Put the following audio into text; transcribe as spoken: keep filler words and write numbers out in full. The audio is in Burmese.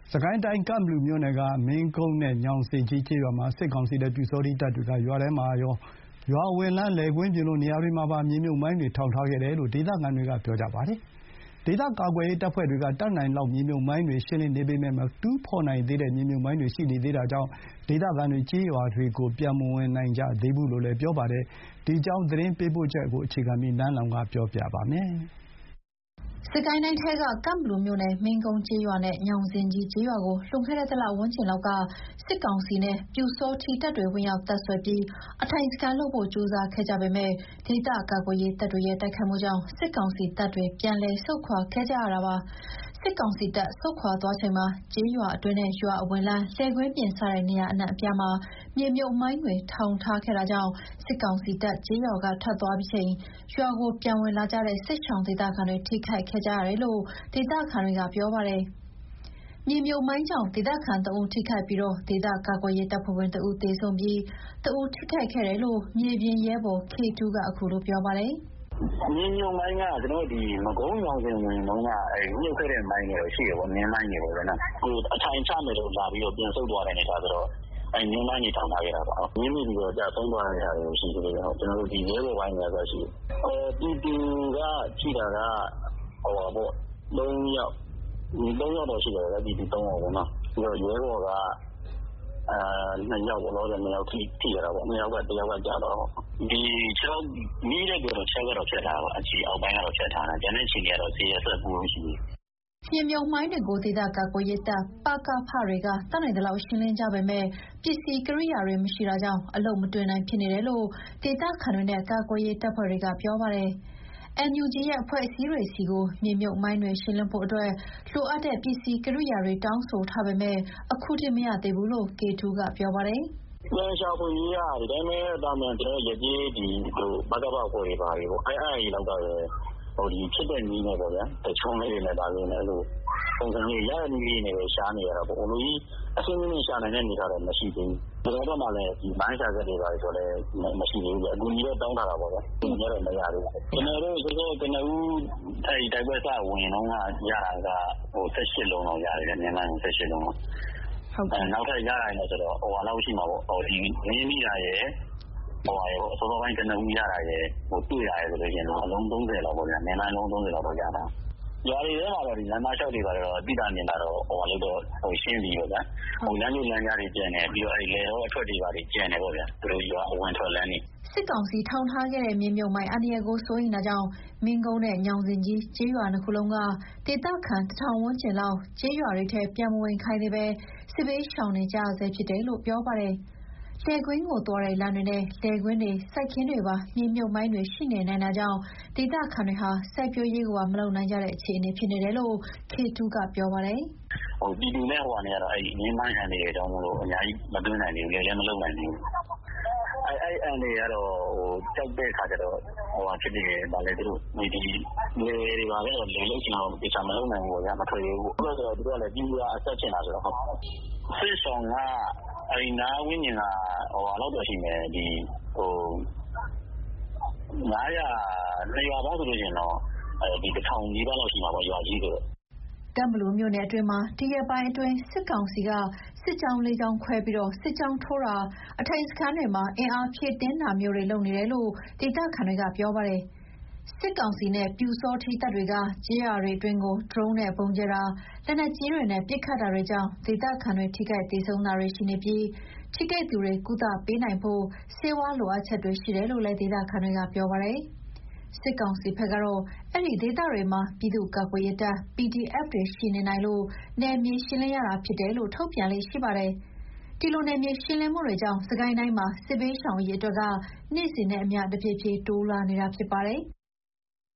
စကိုင်းတိုင်းကန့်ဘလူမြို့နယ်ကမင်းကုန်းနဲ့ညောင်ဇင်ကြီးကျေးရွာမှာစစ်ကောင်စီနဲ့ပျူစောထီးတပ်တွေကရွာထဲမှာရောရွာအဝင်လမ်းလယ်ကွင်းပြင်လိုနေရာတွေမှာပါမြေမြုပ်မိုင်းတွေထောင်ထားခဲ့တယ်လို့ဒေသခံတွေကပြောပါတယ်။ဒေသကာကွယ်ရေးတပ်ဖွဲ့တွေကတတ်နိုင်လောက်မြေမြုပ်မိုင်းတွေရှင်းလင်းနေပေမဲ့မတူးဖော်နိုင်သေးတဲ့မြေမြုပ်မိုင်းတွေရှိနေသေးတာကြောင့်ဒေသခံတွေကျေးရွာတွေကိုပြန်မဝင်နိုင်ကြသေးဘူးလို့လည်းပြောပါတယ်။ဒီအကြောင်းသတင်းပေးပို့ချက်ကိုအခြေခံပြီးနန်းလောင်ဝ်ကပြောပြပါမယ်။စကိုင်းတိုင်းထဲကကန့်ဘလူမြို့နယ်မင်းကုန်းကျေးရွာနဲ့ညောင်ဇင်ကြီးကျေးရွာကိုလွန်ခဲ့တဲ့တလဝန်းကျင်လောက်ကစစ်ကောင်စီနဲ့ပျူစောထီးတပ်တွေဝင်ရောက်တပ်ဆွဲပြီးအထိုင်စခန်းလုပ်ဖို့ကြိုးစားခဲ့ကြပေမဲ့ဒေသကာကွယ်ရေးတပ်တွေရဲ့တိုက်ခိုက်မှုကြောင့်စစ်ကောင်စီတပ်တွေပြန်လည်ဆုတ်ခွာခဲ့ကြရတာပါ။စစ်ကောင်စီတပ်ဆုတ်ခွာသွားချိန်မှာကျေးရွာအတွင်းနဲ့ရွာအဝင်လမ်းလယ်ကွင်းပြင်စတဲ့နေရာအနှံ့အပြားမှာမြေမြုပ်မိုင်းတွေထောင်ထားခဲ့တာကြောင့်စစ်ကောင်စီတပ်ကျေးရွာကထွက်သွားပြီးချိန်ရွာကိုပြန်ဝင်လာကြတဲ့စစ်ရှောင်ဒေသခံတွေထိခိုက်ခဲ့ကြရတယ်လို့ဒေသခံတွေကပြောပါတယ်။မြေမြုပ်မိုင်းကြောင့်ဒေသခံတအုပ်ထိခိုက်ပြီးတော့ဒေသကာကွယ်ရေးတပ်ဖွဲ့ဝင်တအုပ်သေဆုံးပြီးတအုပ်ထိခိုက်ခဲ့တယ်လို့မြေပြင်ရဲဘော် ခေတူးကအခုလိုပြောပါတယ်။မြေမြုပ်မိုင်းကကျွန်တော်ဒီမကုန်းရောင်စင်ဝင်တော့ကအဲမြုပ်ခဲ့တဲ့မိုင်းတွေရှိရပေါ့နင်းမိုင်းတွေပေါ့နော်။ကိုအထိုင်ချမယ်လို့လာပြီးတော့ပြန်ဆုတ်သွားတယ်နေတာဆိုတော့အဲနင်းမိုင်းတွေထောင်ထားခဲ့တာပေါ့။မြင်းမိပြီးတော့ကြာဆုံးသွားတဲ့ဟာတွေရှိတယ်ကျွန်တော်တို့ဒီရဲဘော်ပိုင်းတွေကဆိုရှိအဲတီတီကကြည့်တာကဟိုပါပေါ့လုံးရောက်ဒီလုံးရောက်တော့ရှိတယ်ဗျဒီဒီသုံးအောင်ပေါ့နော်ပြီးတော့ရဲဘော်ကအဲနှစ်ယောက်ပေါ့နော်နှစ်ယောက်ထိထိရတာပေါ့နှစ်ယောက်ကတယောက်ကကြာတော့ဒီချောင်းမိတဲ့ကတော့ချက်ကတော့ချက်ထားပါအချီအောက်ပိုင်းကတော့ချက်ထားတာကျန်တဲ့ခြေတွေကတော့ဆေးရဆက်ပူလို့ရှိတယ်မြေမြုပ်မိုင်းတွေကိုဒေသကာကွယ်ရေးတပ်ပကဖတွေကတတ်နိုင်တဲ့လောက်ရှင်းလင်းကြပေမဲ့ပစ္စည်းကိရိယာတွေမရှိတာကြောင့်အလုံးမတွင်နိုင်ဖြစ်နေတယ်လို့ဒေသခံတွေနဲ့ကာကွယ်ရေးတပ်ဖွဲ့တွေကပြောပါတယ်။ အန် ယူ ဂျီ ရဲ့အဖွဲ့အစည်းတွေစီကိုမြေမြုပ်မိုင်းတွေရှင်းလင်းဖို့အတွက်လိုအပ်တဲ့ပစ္စည်းကိရိယာတွေတောင်းဆိုထားပေမဲ့အခုထိမရသေးဘူးလို့ကေတူးကပြောပါတယ်။ပြန်ရှာဖွေရေးကဒီတိုင်းပဲတာမန်ကျွန်တော်ရကြေးဒီဟိုဘကဘအဖွဲ့တွေပါပြီပေါ့အဲအဲ့ဒီလောက်တော့ဟိုဒီဖြစ်တဲ့နည်းနဲ့ပေါ့ဗျာတချုံလေးတွေနဲ့ဒါလေးနဲ့အဲ့လိုပုံစံလေးရရနည်းလေးနဲ့ပဲရှားနေရတာပေါ့လူကြီးအစင်းင်းရှာနိုင်တဲ့နေသားတော့မရှိသေးဘူးကျွန်တော်တို့မှလည်းဒီမိုင်းရှာချက်တွေပါဆိုတော့မရှိသေးဘူးအခုကြီးတော့တောင်းထားတာပေါ့ဗျာဒီနေ့တော့မရဘူးကျွန်တော်တို့ဆိုတော့ကနဦးအဲ့တိုက်ပွဲစဝင်တော့ကရတာကဟို၁၈လုံးတော့ရတယ်မြန်မာ၁၈လုံးတော့ဟုတ်တယ်နောက်ထပ်ရရတယ်ဆိုတော့ဟိုဟာလောက်ရှိမှာပေါ့ဟိုဒီရင်းမိတာရယ်ဟိုဟာရယ်အစောစောပိုင်းကနဦးရတာရယ်ဟိုတွေ့ရတယ်ဆိုလို့ရှိရင်တော့အလုံး၃၀လောက်ပေါ့ဗျာမြန်မာလုံး၃၀လောက်တော့ရတာရွာတွေထဲမှာတော့ဒီလမ်းမလျှောက်တွေကတော့တိတာမြင်တာတော့ဟိုဟာလို့တော့ဟိုရှင်းပြီးပေါ့ဗျာဟိုလမ်းကျလမ်းကြားတွေကျန်တယ်ပြီးတော့အဲ့လေတော့အထွက်တွေပါတွေကျန်တယ်ပေါ့ဗျာသူတို့ရွာအဝင်ထွက်လမ်းတွေစစ်ကောင်စီထောင်ထားခဲ့တဲ့မြေမြုပ်မိုင်းအန္တရာယ်ကိုစိုးရိမ်တာကြောင့်မင်းကုန်းနဲ့ညောင်ဇင်ကြီးကျေးရွာနှစ်ခုလုံးကဒေသခံတထောင်ဝန်းကျင်လောက်ကျေးရွာတွေထဲပြန်မဝင်ခိုင်းသေးပဲစစ်ဘေးရှောင်နေကြဆဲဖြစ်တယ်လို့ပြောပါတယ်။လယ်ကွင်းကိုသွားတဲ့လမ်းတွေနဲ့လယ်ကွင်းတွေစိုက်ခင်းတွေပါမြေမြုပ်မိုင်းတွေရှိနေနိုင်တာကြောင့်ဒေသခံတွေဟာစိုက်ပျိုးရေးကမလုပ်နိုင်ကြတဲ့အခြေအနေဖြစ်နေတယ်လို့ခေတူးကပြောပါတယ်။ဟိုပြည်သူနဲ့ဟိုကနေကတော့အဲ့ဒီငင်းမိုင်းအန်တွေတောင်းလို့အများကြီးမတွင်းနိုင်ဘူးလေလည်းမလုပ်နိုင်ဘူး။အဲ့အဲ့အန်တွေကတော့ဟိုကြောက်တဲ့ခါကျတော့ဟိုဟာဖြစ်နေတယ်ဗာလေသူတို့ဒီဒီလေတွေပါလေလေလုံးချင်အောင်ပြချမလုပ်နိုင်ဘူးဗျာမထွက်ရဘူး။အဲ့တော့သူတို့ကလည်းပြည်သူကအဆက်ချင်တာဆိုတော့စစ်ဆောင်ကအဲ့ဒီနားဝင်းကျင်ကဟိုဟာလောက်တော့ရှိမယ်ဒီဟိုငါးရာနှစ်ရွာပေါင်းဆိုလို့ရှိရင်တော့အဲဒီတစ်ထောင်ကြီးပါလောက်ရှိမှာပေါ့ရွာကြီးဆိုတော့ကမ်ဘလူမြို့နယ်အတွင်းမှာဒီရက်ပိုင်းအတွင်းစစ်ကောင်စီကစစ်ကြောင်းလေးကြောင်းခွဲပြီးတော့စစ်ကြောင်းထိုးတာအထိုင်စခန်းတွေမှာအင်အားဖြည့်တင်းတာမျိုးတွေလုပ်နေတယ်လို့ဒေသခံတွေကပြောပါတယ်စစ်ကောင်စီနဲ့ပျူစောထီးတပ်တွေကကျေးရွာတွေအတွင်းကိုဒရုန်းနဲ့ပုံကျဲတာလက်နက်ကြီးတွေနဲ့ပစ်ခတ်တာတွေကြောင့်ဒေသခံတွေထိခိုက်ဒေဆုံးတာတွေရှိနေပြီးထိခိုက်သူတွေကုသပေးနိုင်ဖို့စေဝါလိုအပ်ချက်တွေရှိတယ်လို့လည်းဒေသခံတွေကပြောပါတယ်စစ်ကောင်စီဘက်ကတော့အဲ့ဒီဒေသတွေမှာပြည်သူ့ကာကွယ်ရေးတပ် ပီ ဒီ အက်ဖ် တွေရှိနေနိုင်လို့နယ်မြေရှင်းလင်းရတာဖြစ်တယ်လို့ထုတ်ပြန်လေ့ရှိပါတယ်ဒီလိုနယ်မြေရှင်းလင်းမှုတွေကြောင့်စကိုင်းတိုင်းမှာစစ်ဘေးရှောင်ရေးအတွက်ကနေ့စဉ်နဲ့အမျှတဖြည်းဖြည်းတိုးလာနေတာဖြစ်ပါတယ်။